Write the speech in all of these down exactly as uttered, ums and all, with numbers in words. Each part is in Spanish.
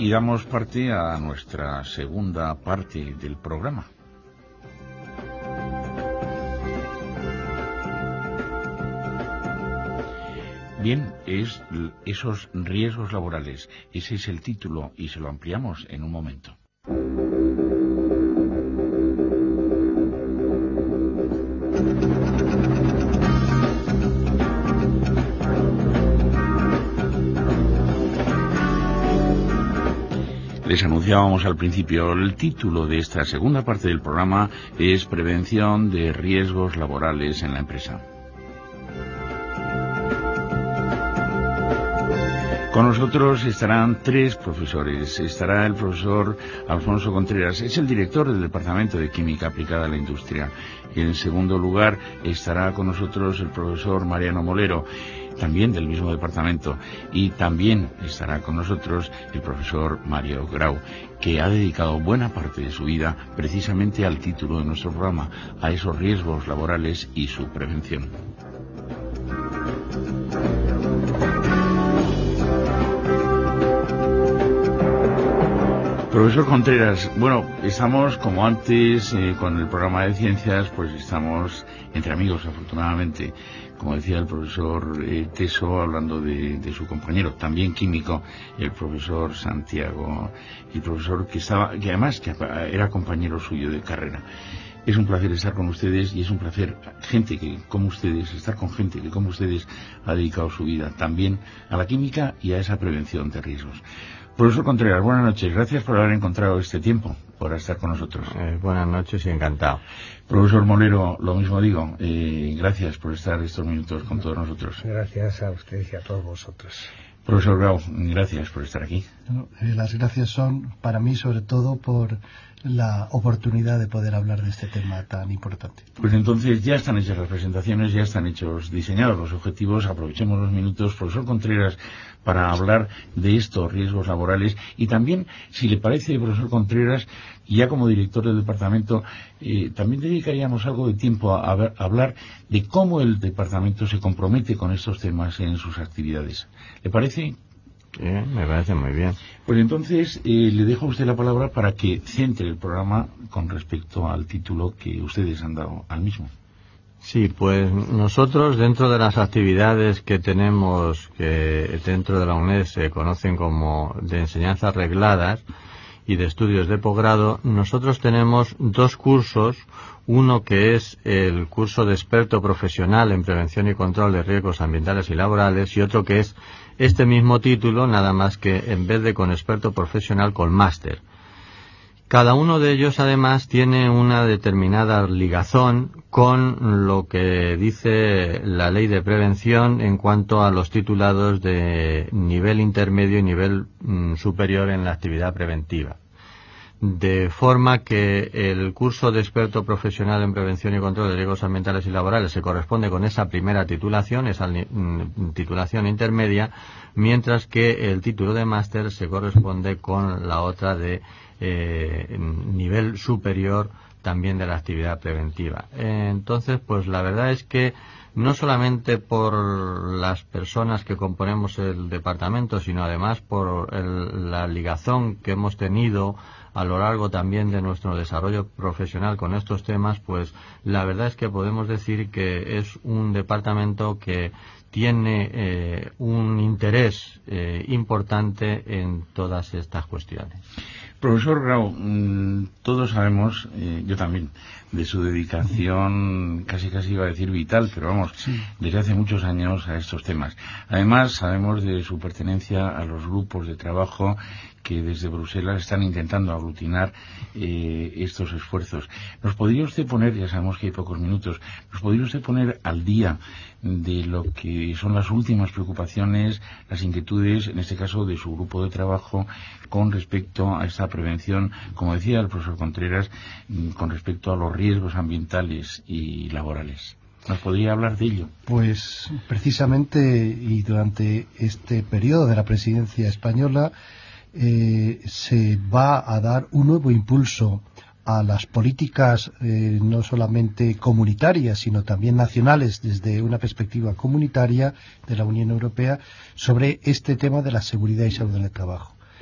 y damos parte a nuestra segunda parte del programa. Bien, es esos riesgos laborales. Ese es el título y se lo ampliamos en un momento. Les anunciábamos al principio, el título de esta segunda parte del programa es Prevención de riesgos laborales en la empresa. Con nosotros estarán tres profesores. Estará el profesor Alfonso Contreras, es el director del Departamento de Química Aplicada a la Industria. En segundo lugar estará con nosotros el profesor Mariano Molero, también del mismo departamento, y también estará con nosotros el profesor Mario Grau, que ha dedicado buena parte de su vida precisamente al título de nuestro programa, a esos riesgos laborales y su prevención. Profesor Contreras, bueno, estamos como antes eh, con el programa de ciencias, pues estamos entre amigos, afortunadamente. Como decía el profesor eh, Teso, hablando de, de su compañero, también químico, el profesor Santiago, el profesor que estaba, que además que era compañero suyo de carrera. Es un placer estar con ustedes y es un placer gente que como ustedes, estar con gente que como ustedes ha dedicado su vida también a la química y a esa prevención de riesgos. Profesor Contreras, buenas noches. Gracias por haber encontrado este tiempo, por estar con nosotros. Eh, buenas noches y encantado. Profesor Molero, lo mismo digo. Eh, gracias por estar estos minutos con todos nosotros. Gracias a ustedes y a todos vosotros. Profesor Grau, gracias por estar aquí. Bueno, eh, las gracias son para mí sobre todo por la oportunidad de poder hablar de este tema tan importante. Pues entonces ya están hechas las presentaciones, ya están hechos, diseñados los objetivos. Aprovechemos los minutos, profesor Contreras, para hablar de estos riesgos laborales y también, si le parece, profesor Contreras, ya como director del departamento, eh, también dedicaríamos algo de tiempo a, a, ver, a hablar de cómo el departamento se compromete con estos temas en sus actividades. ¿Le parece? Sí, me parece muy bien. Pues entonces eh, le dejo a usted la palabra para que centre el programa con respecto al título que ustedes han dado al mismo. Sí, pues nosotros dentro de las actividades que tenemos, que dentro de la UNED se conocen como de enseñanzas regladas y de estudios de posgrado, nosotros tenemos dos cursos, uno que es el curso de experto profesional en prevención y control de riesgos ambientales y laborales y otro que es este mismo título, nada más que en vez de con experto profesional, con máster. Cada uno de ellos, además, tiene una determinada ligazón con lo que dice la ley de prevención en cuanto a los titulados de nivel intermedio y nivel mm, superior en la actividad preventiva. De forma que el curso de experto profesional en prevención y control de riesgos ambientales y laborales se corresponde con esa primera titulación, esa mm, titulación intermedia, mientras que el título de máster se corresponde con la otra de Eh, nivel superior también de la actividad preventiva. Eh, entonces, pues la verdad es que no solamente por las personas que componemos el departamento, sino además por el, la ligazón que hemos tenido a lo largo también de nuestro desarrollo profesional con estos temas, pues la verdad es que podemos decir que es un departamento que tiene eh, un interés eh, importante en todas estas cuestiones. Profesor Grau, todos sabemos, eh, yo también, de su dedicación, casi casi iba a decir vital, pero vamos, sí, desde hace muchos años a estos temas. Además, sabemos de su pertenencia a los grupos de trabajo que desde Bruselas están intentando aglutinar eh, estos esfuerzos. ¿Nos podría usted poner, ya sabemos que hay pocos minutos, nos podría usted poner al día de lo que son las últimas preocupaciones, las inquietudes, en este caso de su grupo de trabajo, con respecto a esta prevención, como decía el profesor Contreras, con respecto a los riesgos ambientales y laborales? ¿Nos podría hablar de ello? Pues precisamente, y durante este periodo de la presidencia española, eh, se va a dar un nuevo impulso a las políticas eh, no solamente comunitarias, sino también nacionales desde una perspectiva comunitaria de la Unión Europea sobre este tema de la seguridad y salud en el trabajo. Es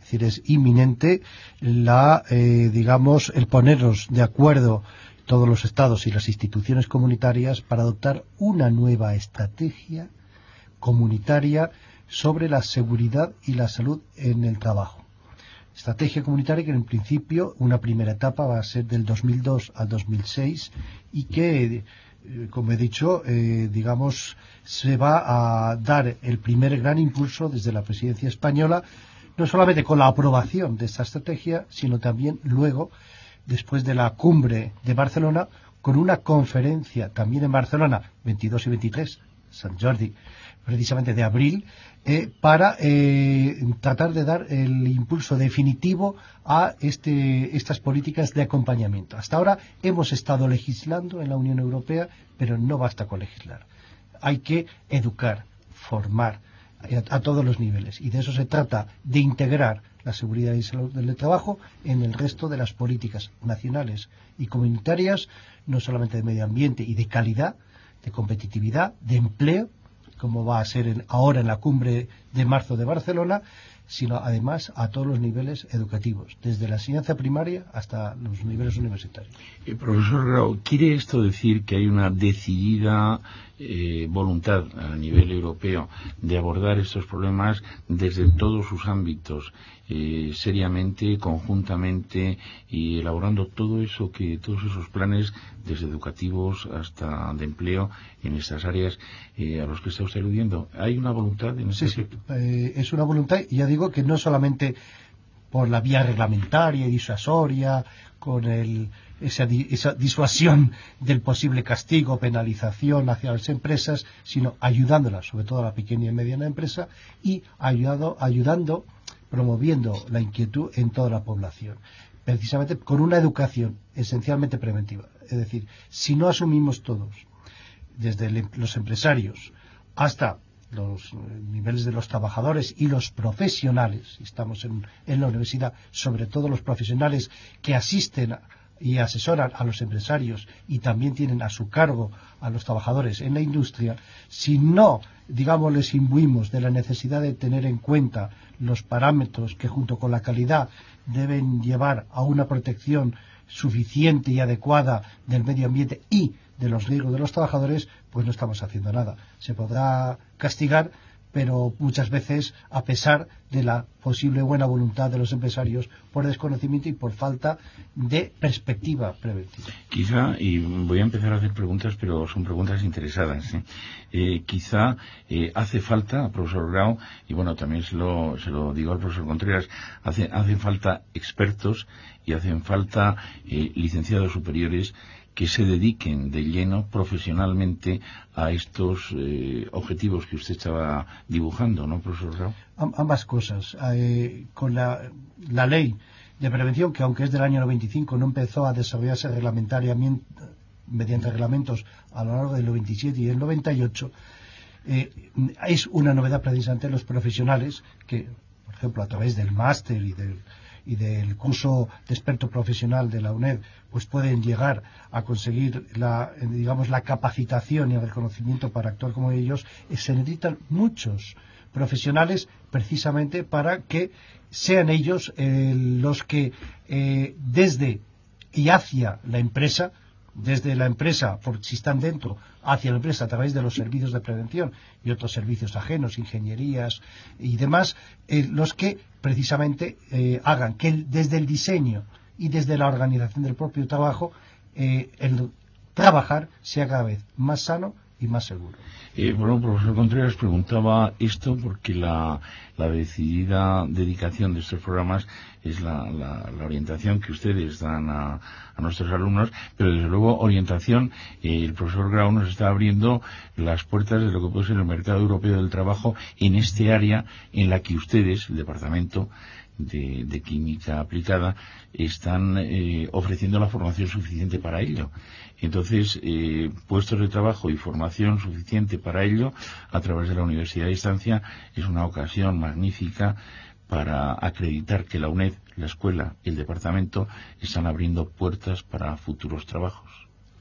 decir, es inminente la, eh, digamos, el ponernos de acuerdo todos los estados y las instituciones comunitarias para adoptar una nueva estrategia comunitaria sobre la seguridad y la salud en el trabajo. Estrategia comunitaria que en principio una primera etapa va a ser del dos mil dos al dos mil seis y que, eh, como he dicho, eh, digamos, se va a dar el primer gran impulso desde la presidencia española, no solamente con la aprobación de esta estrategia, sino también luego, después de la cumbre de Barcelona, con una conferencia también en Barcelona, veintidós y veintitrés, Sant Jordi, precisamente de abril, eh, para eh, tratar de dar el impulso definitivo a este, estas políticas de acompañamiento. Hasta ahora hemos estado legislando en la Unión Europea, pero no basta con legislar. Hay que educar, formar a, a todos los niveles, y de eso se trata, de integrar la seguridad y salud del trabajo en el resto de las políticas nacionales y comunitarias, no solamente de medio ambiente y de calidad, de competitividad, de empleo, como va a ser en, ahora en la cumbre de marzo de Barcelona, sino además a todos los niveles educativos, desde la enseñanza primaria hasta los niveles universitarios. Eh, profesor Grau, ¿quiere esto decir que hay una decidida eh, voluntad a nivel europeo de abordar estos problemas desde todos sus ámbitos, eh, seriamente, conjuntamente, y elaborando todo eso que todos esos planes, desde educativos hasta de empleo, en estas áreas eh, a los que está usted aludiendo? ¿Hay una voluntad en ese sí, sí. Eh, es una voluntad, y ya digo que no solamente por la vía reglamentaria y disuasoria, con el, esa, esa disuasión del posible castigo, penalización hacia las empresas, sino ayudándolas, sobre todo a la pequeña y mediana empresa, y ayudado, ayudando, promoviendo la inquietud en toda la población, precisamente con una educación esencialmente preventiva. Es decir, si no asumimos todos, desde el, los empresarios hasta los niveles de los trabajadores y los profesionales, estamos en, en la universidad, sobre todo los profesionales que asisten y asesoran a los empresarios y también tienen a su cargo a los trabajadores en la industria, si no, digamos, les imbuimos de la necesidad de tener en cuenta los parámetros que junto con la calidad deben llevar a una protección suficiente y adecuada del medio ambiente y de los riesgos de los trabajadores, pues no estamos haciendo nada. Se podrá castigar, pero muchas veces a pesar de la posible buena voluntad de los empresarios, por desconocimiento y por falta de perspectiva preventiva. Quizá, y voy a empezar a hacer preguntas, pero son preguntas interesadas, ¿eh? Eh, quizá eh, hace falta, profesor Grau, y bueno, también se lo, se lo digo al profesor Contreras, hace, hacen falta expertos y hacen falta eh, licenciados superiores que se dediquen de lleno profesionalmente a estos eh, objetivos que usted estaba dibujando, ¿no, profesor Grau? Ambas cosas. Eh, con la, la ley de prevención, que aunque es del año noventa y cinco, no empezó a desarrollarse reglamentariamente mediante reglamentos a lo largo del noventa y siete y el noventa y ocho, eh, es una novedad precisamente los profesionales que, por ejemplo, a través del máster y del y del curso de experto profesional de la UNED, pues pueden llegar a conseguir la, digamos, la capacitación y el reconocimiento para actuar como ellos. Se necesitan muchos profesionales precisamente para que sean ellos eh, los que eh, desde y hacia la empresa, desde la empresa, por si están dentro, hacia la empresa a través de los servicios de prevención y otros servicios ajenos, ingenierías y demás, eh, los que precisamente eh, hagan que el, desde el diseño y desde la organización del propio trabajo eh, el trabajar sea cada vez más sano y más seguro. Eh, bueno, profesor Contreras, preguntaba esto porque la, la decidida dedicación de estos programas es la, la, la orientación que ustedes dan a, a nuestros alumnos, pero desde luego orientación, eh, el profesor Grau nos está abriendo las puertas de lo que puede ser el mercado europeo del trabajo en este área en la que ustedes, el departamento de, de química aplicada, están eh, ofreciendo la formación suficiente para ello. Entonces, eh, puestos de trabajo y formación suficiente para ello a través de la Universidad de Distancia es una ocasión magnífica para acreditar que la UNED, la escuela y el departamento están abriendo puertas para futuros trabajos.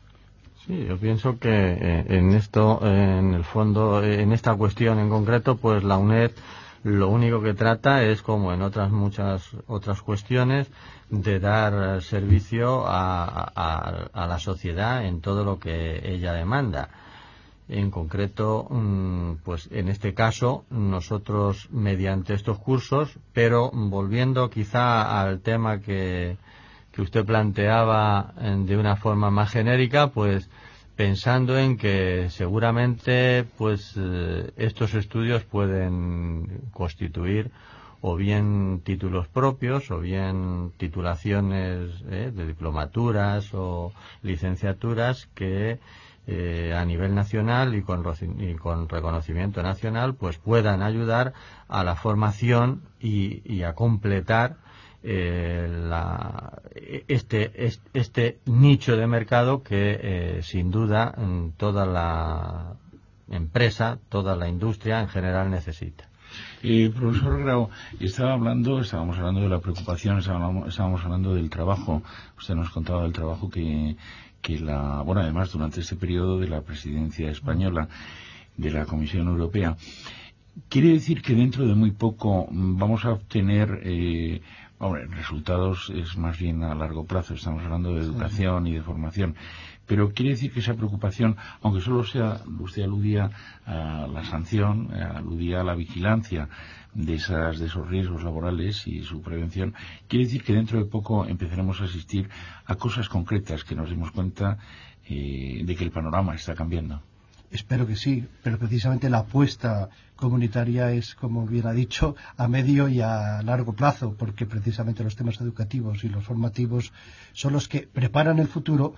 Sí, yo pienso que eh, en esto, eh, en el fondo, eh, en esta cuestión en concreto, pues la UNED lo único que trata es, como en otras muchas otras cuestiones, de dar servicio a, a, a la sociedad en todo lo que ella demanda. En concreto, pues en este caso, nosotros mediante estos cursos, pero volviendo quizá al tema que, que usted planteaba de una forma más genérica, pues pensando en que seguramente pues estos estudios pueden constituir o bien títulos propios o bien titulaciones eh, de diplomaturas o licenciaturas que Eh, a nivel nacional y con, y con reconocimiento nacional pues puedan ayudar a la formación y, y a completar eh, la, este, este este nicho de mercado que eh, sin duda toda la empresa, toda la industria en general necesita. Eh, profesor Grau, estaba hablando, estábamos hablando de la preocupación, estábamos, estábamos hablando del trabajo. Usted nos contaba del trabajo que que la, bueno, además durante este periodo de la presidencia española de la Comisión Europea. Quiere decir que dentro de muy poco vamos a obtener eh, hombre, resultados, es más bien a largo plazo, estamos hablando de educación y de formación, pero quiere decir que esa preocupación, aunque solo sea, usted aludía a la sanción, aludía a la vigilancia de esas de esos riesgos laborales y su prevención, quiere decir que dentro de poco empezaremos a asistir a cosas concretas, que nos demos cuenta eh, de que el panorama está cambiando. Espero que sí, pero precisamente la apuesta comunitaria es, como bien ha dicho, a medio y a largo plazo, porque precisamente los temas educativos y los formativos son los que preparan el futuro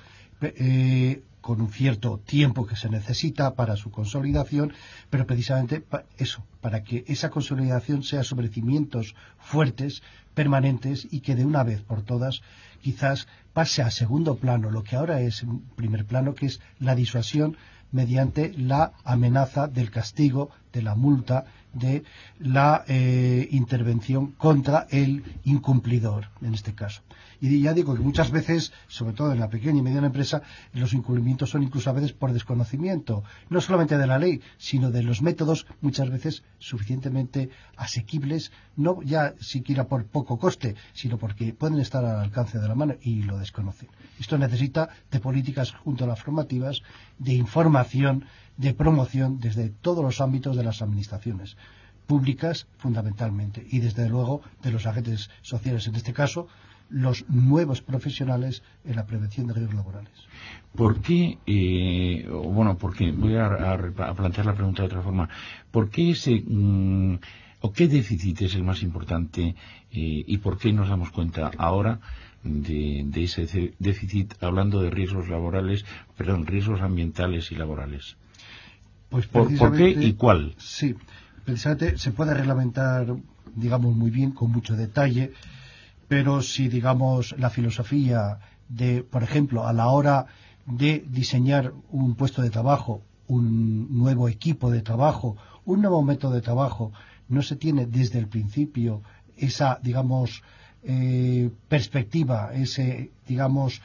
eh, con un cierto tiempo que se necesita para su consolidación, pero precisamente pa eso, para que esa consolidación sea sobre cimientos fuertes, permanentes, y que de una vez por todas quizás pase a segundo plano lo que ahora es en primer plano, que es la disuasión mediante la amenaza del castigo, de la multa, de la eh, intervención contra el incumplidor, en este caso. Y ya digo que muchas veces, sobre todo en la pequeña y mediana empresa, los incumplimientos son incluso a veces por desconocimiento, no solamente de la ley, sino de los métodos, muchas veces suficientemente asequibles, no ya siquiera por poco coste, sino porque pueden estar al alcance de la mano y lo desconocen. Esto necesita de políticas junto a las formativas, de información, de promoción desde todos los ámbitos de las administraciones públicas fundamentalmente, y desde luego de los agentes sociales, en este caso los nuevos profesionales en la prevención de riesgos laborales. ¿Por qué, eh, bueno, porque voy a, a, a plantear la pregunta de otra forma, ¿por qué ese, mmm, o qué déficit es el más importante eh, y por qué nos damos cuenta ahora de, de ese déficit, hablando de riesgos laborales, perdón, riesgos ambientales y laborales? Pues ¿Por, ¿Por qué y cuál? Sí, precisamente se puede reglamentar, digamos, muy bien, con mucho detalle, pero si, digamos, la filosofía de, por ejemplo, a la hora de diseñar un puesto de trabajo, un nuevo equipo de trabajo, un nuevo método de trabajo, no se tiene desde el principio esa, digamos, eh, perspectiva, ese, digamos,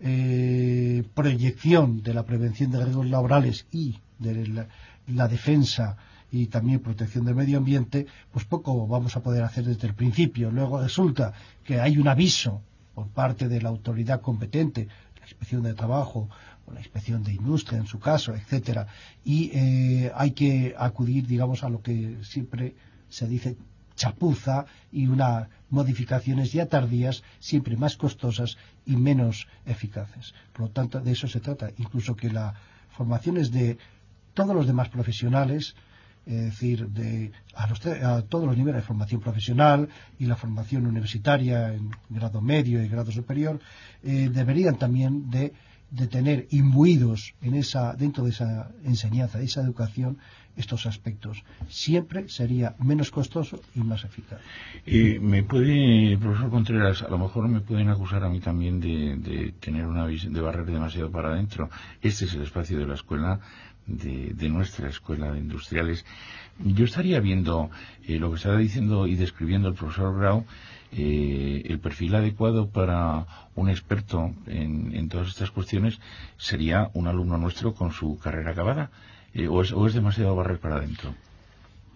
eh, proyección de la prevención de riesgos laborales y de la, la defensa y también protección del medio ambiente, pues poco vamos a poder hacer desde el principio. Luego resulta que hay un aviso por parte de la autoridad competente, la Inspección de Trabajo o la Inspección de Industria en su caso, etcétera, y eh, hay que acudir, digamos, a lo que siempre se dice chapuza y unas modificaciones ya tardías, siempre más costosas y menos eficaces. Por lo tanto, de eso se trata, incluso que la formación es de todos los demás profesionales, es decir, de, a, los, a todos los niveles de formación profesional y la formación universitaria en grado medio y grado superior, eh, deberían también de, de tener imbuidos en esa, dentro de esa enseñanza, de esa educación, estos aspectos. Siempre sería menos costoso y más eficaz. Eh, me puede, profesor Contreras, a lo mejor me pueden acusar a mí también de, de tener una visión, de barrer demasiado para adentro. Este es el espacio de la escuela, de, de nuestra escuela de industriales. Yo estaría viendo eh, lo que estaba diciendo y describiendo el profesor Grau, eh, el perfil adecuado para un experto en, en todas estas cuestiones sería un alumno nuestro con su carrera acabada. Eh, o, es, ¿O es demasiado barrer para adentro?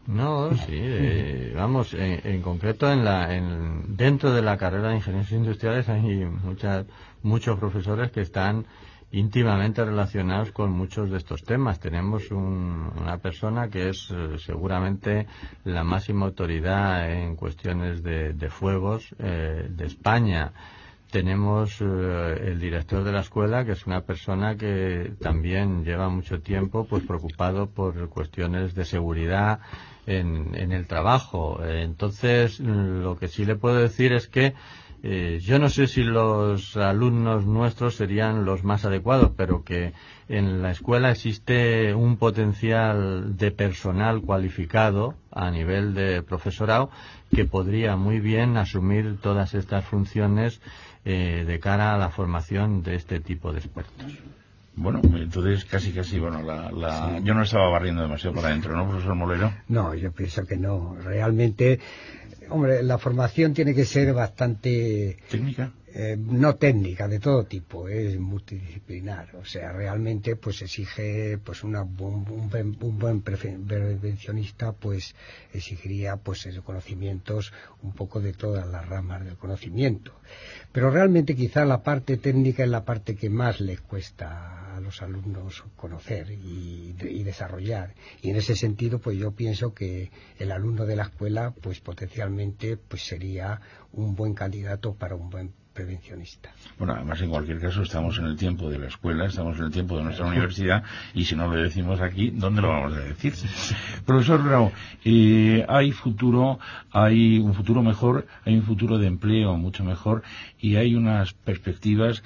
No, sí, eh, vamos, en, en concreto en la, en, dentro de la carrera de ingenieros industriales hay muchas, muchos profesores que están íntimamente relacionados con muchos de estos temas. Tenemos un, una persona que es eh, seguramente la máxima autoridad en cuestiones de, de fuegos eh, de España. Tenemos eh, el director de la escuela, que es una persona que también lleva mucho tiempo pues preocupado por cuestiones de seguridad en, en el trabajo. Entonces, lo que sí le puedo decir es que Eh, yo no sé si los alumnos nuestros serían los más adecuados, pero que en la escuela existe un potencial de personal cualificado a nivel de profesorado que podría muy bien asumir todas estas funciones eh, de cara a la formación de este tipo de expertos. Bueno, entonces casi casi, bueno, la, la... Sí. Yo no estaba barriendo demasiado para adentro, ¿no, profesor Molero? No, yo pienso que no. Realmente, hombre, la formación tiene que ser bastante... ¿Técnica? Eh, no técnica, de todo tipo, es multidisciplinar. O sea, realmente pues exige pues una, un, un, un buen prevencionista pues exigiría pues conocimientos un poco de todas las ramas del conocimiento. Pero realmente quizá la parte técnica es la parte que más les cuesta a los alumnos conocer y, y desarrollar. Y en ese sentido pues yo pienso que el alumno de la escuela pues potencialmente pues sería un buen candidato para un buen prevencionista. Bueno, además en cualquier caso estamos en el tiempo de la escuela, estamos en el tiempo de nuestra universidad y si no lo decimos aquí, ¿dónde lo vamos a decir? Profesor Grau, eh, hay futuro, hay un futuro mejor, hay un futuro de empleo mucho mejor y hay unas perspectivas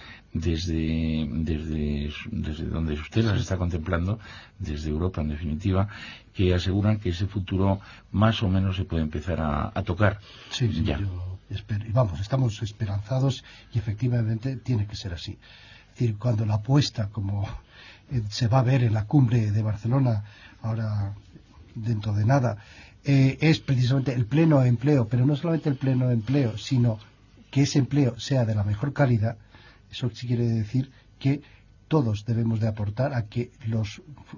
desde, desde, desde donde usted las está contemplando, desde Europa en definitiva, que aseguran que ese futuro más o menos se puede empezar a, a tocar. Sí, sí, ya. Yo... Vamos, estamos esperanzados y efectivamente tiene que ser así. Es decir, cuando la apuesta, como eh, se va a ver en la cumbre de Barcelona ahora dentro de nada, eh, es precisamente el pleno empleo, pero no solamente el pleno empleo, sino que ese empleo sea de la mejor calidad. Eso sí quiere decir que todos debemos de aportar a que los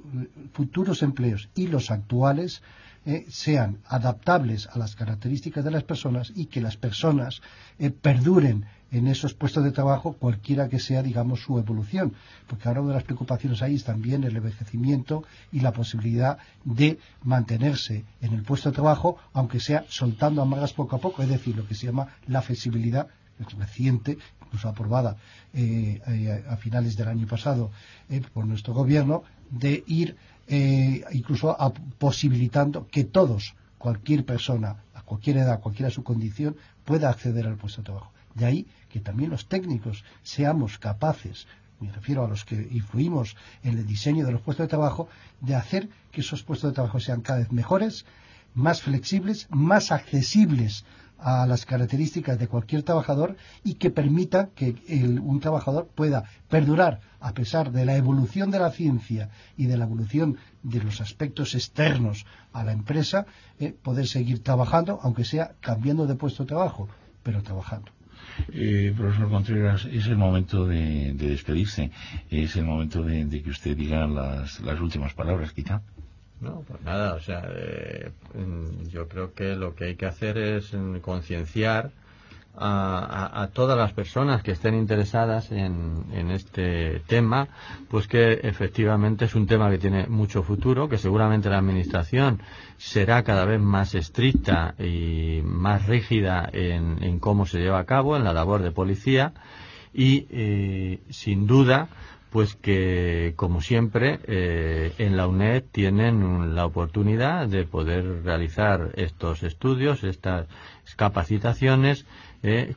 futuros empleos y los actuales Eh, sean adaptables a las características de las personas y que las personas eh, perduren en esos puestos de trabajo cualquiera que sea, digamos, su evolución, porque ahora una de las preocupaciones ahí es también el envejecimiento y la posibilidad de mantenerse en el puesto de trabajo, aunque sea soltando amarras poco a poco, es decir, lo que se llama la flexibilidad reciente, incluso aprobada eh, eh, a finales del año pasado eh, por nuestro gobierno, de ir eh, incluso a, posibilitando que todos, cualquier persona, a cualquier edad, cualquiera su condición, pueda acceder al puesto de trabajo. De ahí que también los técnicos seamos capaces, me refiero a los que influimos en el diseño de los puestos de trabajo, de hacer que esos puestos de trabajo sean cada vez mejores, más flexibles, más accesibles a las características de cualquier trabajador y que permita que el, un trabajador pueda perdurar a pesar de la evolución de la ciencia y de la evolución de los aspectos externos a la empresa, eh, poder seguir trabajando, aunque sea cambiando de puesto de trabajo, pero trabajando. Eh, profesor Contreras, es el momento de, de despedirse, es el momento de, de que usted diga las, las últimas palabras, quizá. No, pues nada, o sea, eh, yo creo que lo que hay que hacer es concienciar a, a, a todas las personas que estén interesadas en, en este tema, pues que efectivamente es un tema que tiene mucho futuro, que seguramente la administración será cada vez más estricta y más rígida en, en cómo se lleva a cabo, en la labor de policía y, eh, sin duda, pues que, como siempre, eh, en la UNED tienen la oportunidad de poder realizar estos estudios, estas capacitaciones, eh,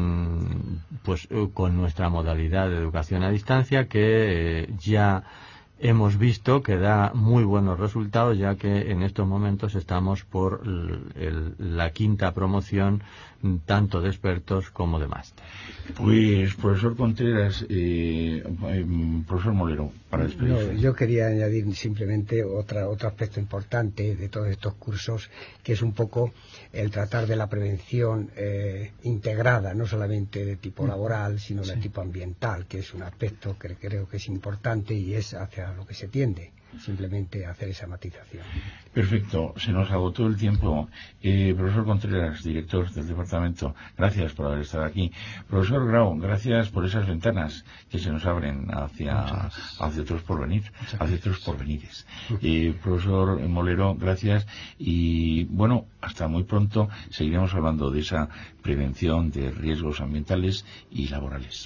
con, pues, con nuestra modalidad de educación a distancia, que eh, ya hemos visto que da muy buenos resultados, ya que en estos momentos estamos por el, el, la quinta promoción, tanto de expertos como de máster. Pues, profesor Contreras, eh, eh, profesor Molero, para despedirse. No, yo quería añadir simplemente otra, otro aspecto importante de todos estos cursos, que es un poco el tratar de la prevención eh, integrada, no solamente de tipo laboral, sino sí. de tipo ambiental, que es un aspecto que creo que es importante y es hacia lo que se tiende. simplemente hacer esa matización. Perfecto, se nos agotó el tiempo. Eh, profesor Contreras, director del departamento, gracias por haber estado aquí. Profesor Grau, gracias por esas ventanas que se nos abren hacia, hacia otros porvenir, hacia otros porvenires. Eh, profesor Molero, gracias y bueno, hasta muy pronto. Seguiremos hablando de esa prevención de riesgos ambientales y laborales.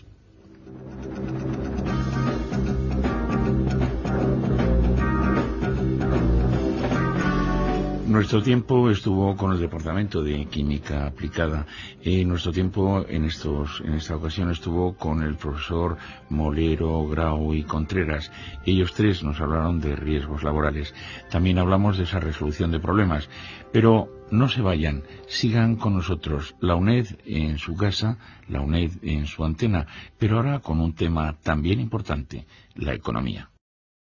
Nuestro tiempo estuvo con el Departamento de Química Aplicada. Eh, nuestro tiempo en estos, en esta ocasión estuvo con el profesor Molero, Grau y Contreras. Ellos tres nos hablaron de riesgos laborales. También hablamos de esa resolución de problemas. Pero no se vayan, sigan con nosotros. La UNED en su casa, la UNED en su antena, pero ahora con un tema también importante, la economía.